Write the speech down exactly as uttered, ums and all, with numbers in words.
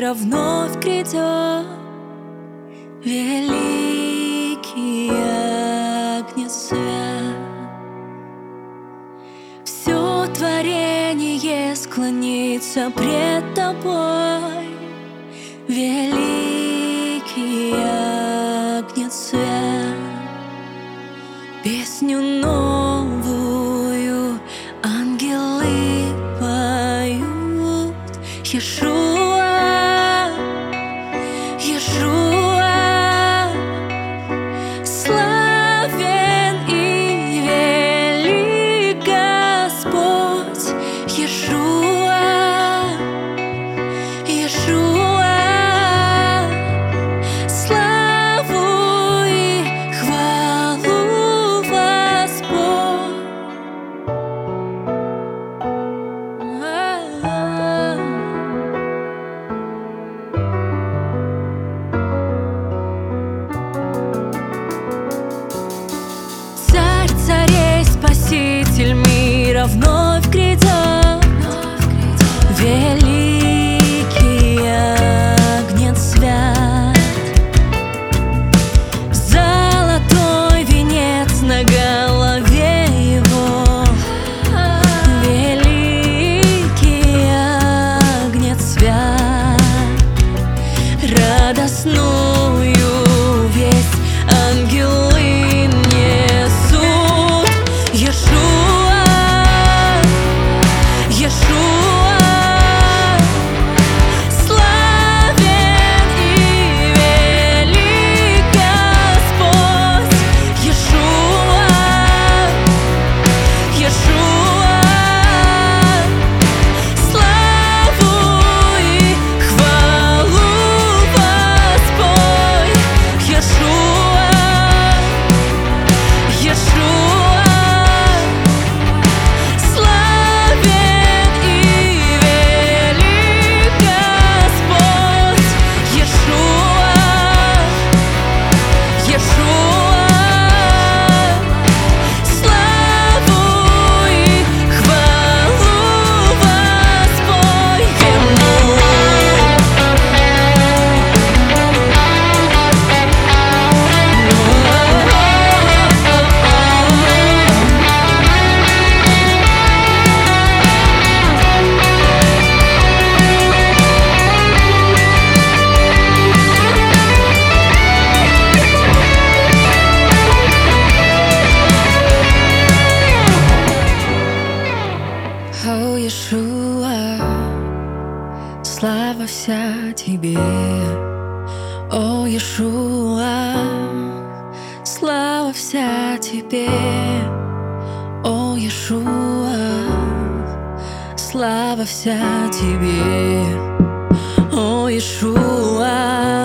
мира вновь грядет. Великий Агнец свят, все творение склонится пред тобой. Великий Агнец свят, песню новую ангелы поют. Иешуа, Иешуа, славен и велик Господь. Иешуа, Иешуа, славу и хвалу Господь. Царь царей, Спаситель мира вновь грядет. Великий Агнец свят, золотой венец на голове его. Великий Агнец свят, радостную весть ангелы несут. Иешуа, Иешуа, славен и велик Господь. Иешуа, Иешуа, славу и хвалу Господь. Иешуа, Иешуа, славен и велик Господь. Иешуа, Иешуа, славу и хвалу Господь ему. О, Иешуа, слава вся тебе. О, Иешуа, слава вся тебе. О, Иешуа, слава вся тебе. О, Иешуа,